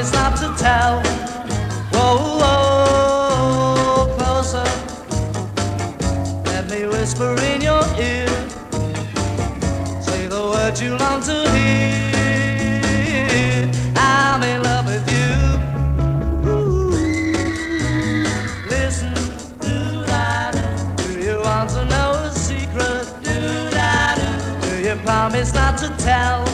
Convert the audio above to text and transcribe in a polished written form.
promise not to tell. Whoa, whoa, closer. Let me whisper in your ear. Say the words you long to hear. I'm in love with you. Ooh. Listen, do you want to know a secret? Do you promise not to tell?